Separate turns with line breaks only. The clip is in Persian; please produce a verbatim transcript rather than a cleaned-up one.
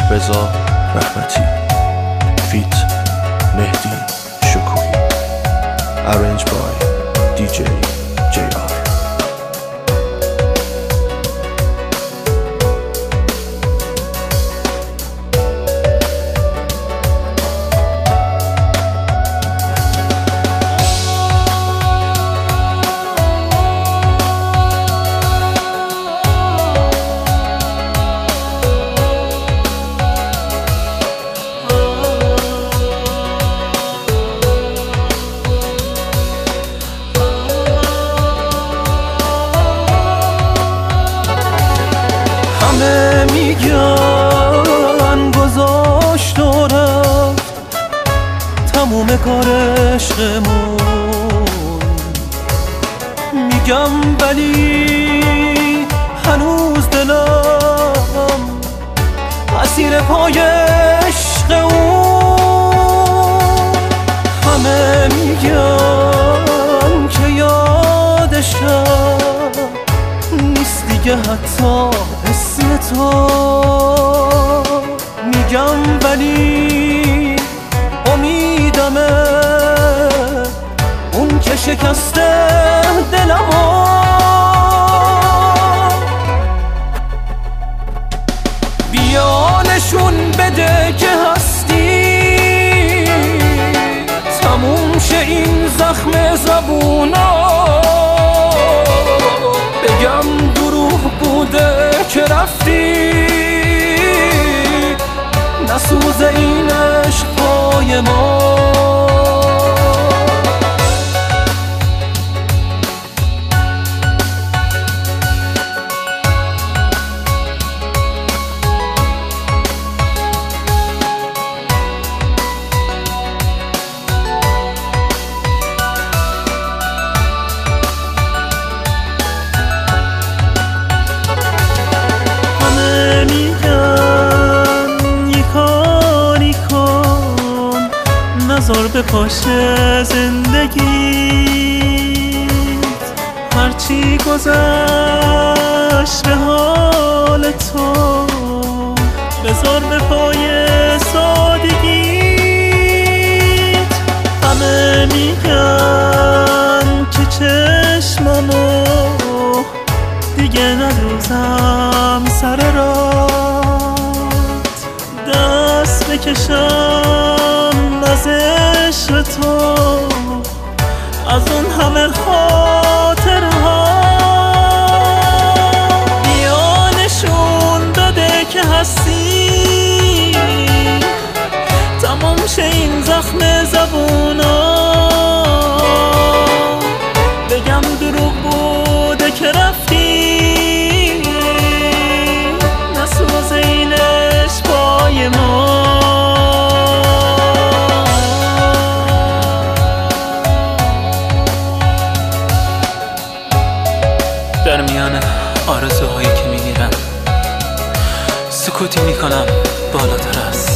رضا رحمتی، فیت مهدی شکوهی، arranged by دی جی جی آر.
همه میگن گذاشت و رفت تموم کار عشقمون، میگم ولی هنوز دلم اسیر پای عشق اون. همه میگن که یادشم نیست دیگه حتی اسم تو، میگم ولی امیدمه اون که شکسته دلمو. بیا نشون بده که هستی، تموم شه این زخم زبونا. بگم دروغ بوده که رفتی، نسوز این عشق پای ما. نذار به پاشه زندگیت، هرچی گذشت به حال تو بذار به پای سادگیت. همه میگن که چشممو دیگه ندوزم سر رات، دست بکشم از عشق تو، از اون همه خاطرها. بیا نشون بده که هستی، تمام شه این زخم زبونا. بگم دروغ بوده که رفتی، نسوز این عشق پای ما. در میان آرزوهایی که میگیرم سکوتی میکنم بالاتر از